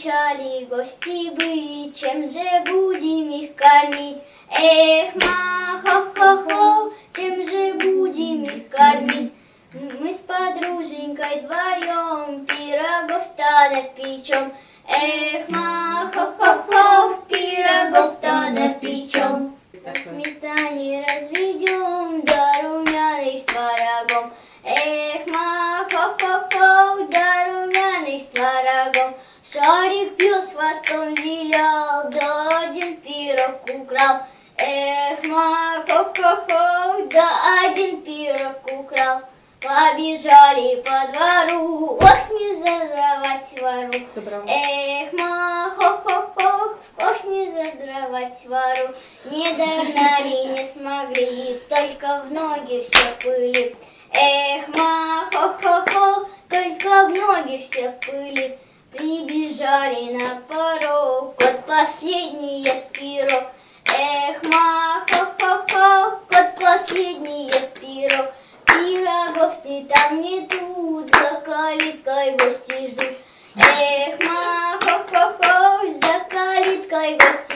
Обещали гости быть, чем же будем их кормить? Эх, ма, хо-хо-хо, чем же будем их кормить? Мы с подруженькой вдвоем пирогов-то напечем. Эх, ма, хо-хо-хо, пирогов-то напечем. В сметане разведем, да румяный с творогом. Эх, ма, хо-хо-хо, да румяный с творогом. Шарик пес хвостом вилял, да один пирог украл. Эх, ма, хо-хо-хо, да один пирог украл. Побежали по двору, ох, не задавать вору. Эх, ма, хо-хо-хо, ох, не задавать вору. Не догнали, не смогли, только в ноги все пыли. Эх, ма, хо-хо-хо, только в ноги все пыли. Прибежали на порог, кот последний ест пирог. Эх, ма, хо-хо-хо, кот последний ест пирог. Пирогов ни там, ни тут, за калиткой гости ждут. Эх, ма, хо-хо-хо, за калиткой гости